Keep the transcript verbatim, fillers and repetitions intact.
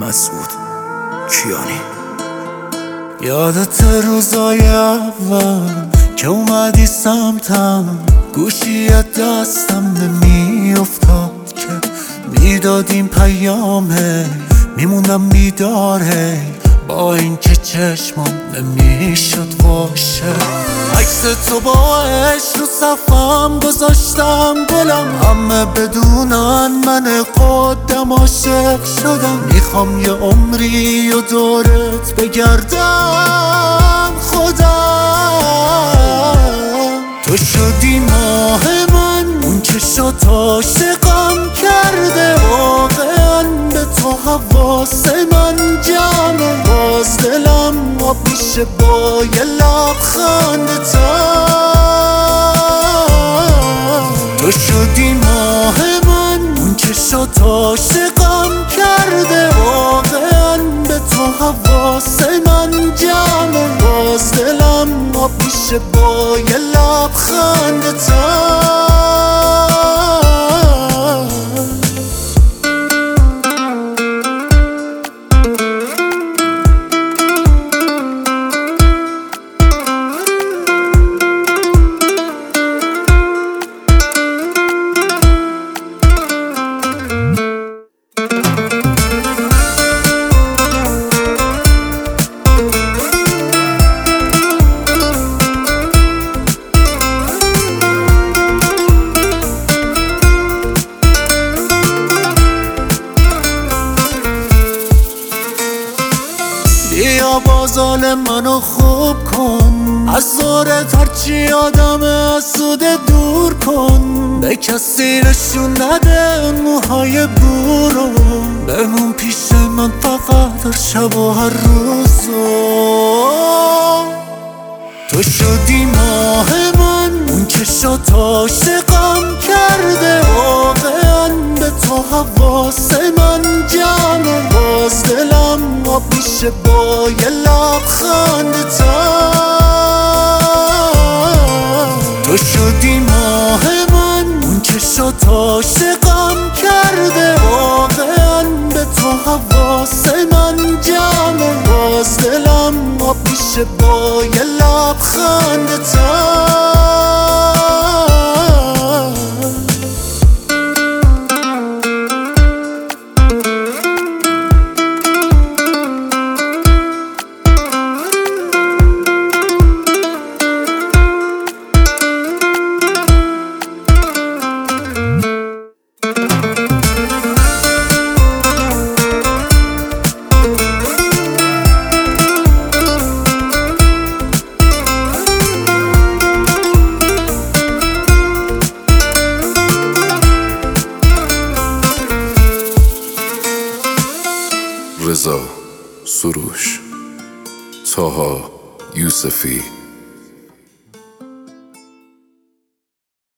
مسعود کیانی. یادت روزای اول که اومدی سمتم، گوشی دستم نمی افتاد که میدادیم پیامه، میموندم بیداره با این که چشمم نمیشد باشه. عکس تو با عشق رو صفم گذاشتم گلم، همه بدونن من خودم عاشق شدم. میخوام یه عمری و دورت بگردم خودم. تو شدی ماه من، اون چشات عاشقم کرده، واقعا به تو حواس من جمعه. باز دلم آب میشه با یه لبخند تا. تو شدی ماه من، اون چشات عاشقم کرده، واقعا به تو حواس من جمعه. باز دلم آب میشه با یه لبخند تا. بیا بازال منو خوب کن، از زورت هرچی آدم اسوده دور کن. به کسی نشون نده موهای بورو، بمون پیش من فقط هر شب و هر روزو. تو شدی ماه من، اون چشات عاشقم کرده، واقعا به تو حواس من جمعه. باز دلم آب میشه با یه لبخند تا. تو شدی ماه من، اون چشات عاشقم کرده، واقعا به تو حواس من جمعه. باز دلم آب میشه با یه لبخند تا. رضا سروش، طاها یوسفی.